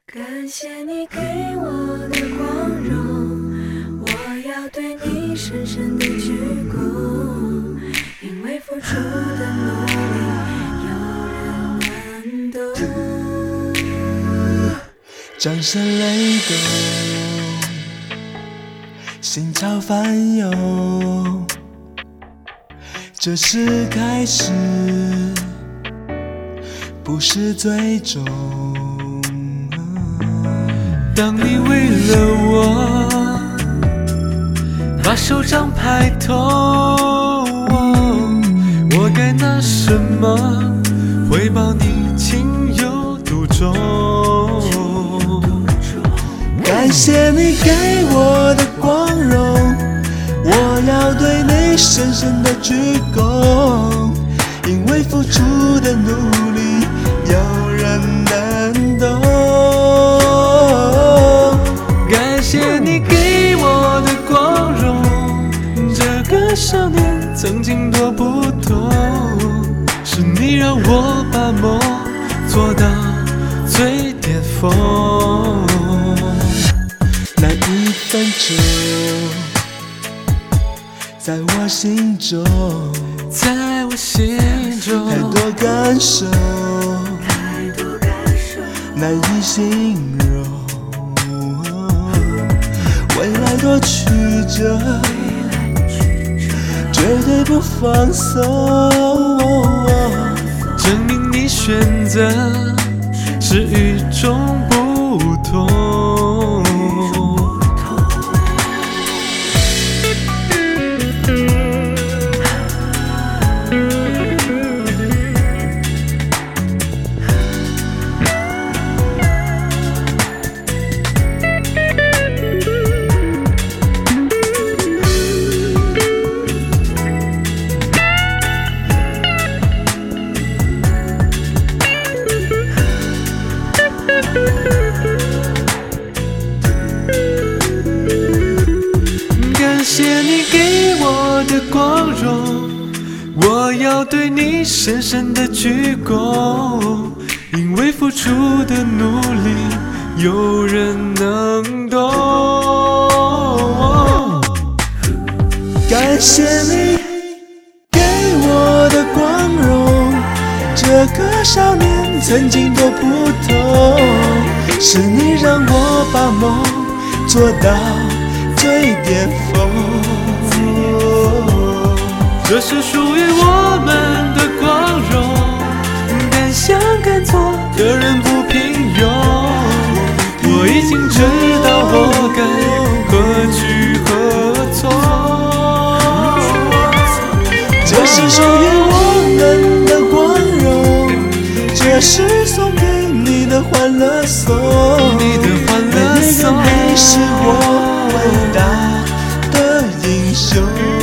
感谢你给我的光荣，我要对你深深的鞠躬，因为付出的努力有人能懂。 掌声雷动，心潮翻涌，这是开始，不是最终。当你为了我把手掌拍痛，我该拿什么回报你情有独钟？感谢你给我的光荣，我要对你深深的鞠躬，因为付出的努力有人能懂。感谢你给我的光荣，这个少年曾经多不同，是你让我把梦做到最巅峰。那一分钟，在我心中，在我心中，太多感受，难以形容。未来多曲折，绝对不放松。证明你选择是与众不同。感谢你给我的光荣，我要对你深深的鞠躬，因为付出的努力有人能懂。感谢你给我的光荣，这个少年曾经多不同，是你让我把梦做到最巅峰。这是属于我们的光荣，敢想敢做的人不平庸。我已经知道我该何去何从，这是属于我们的光荣，这是送给你的欢乐颂。每一个你是我伟大的英雄。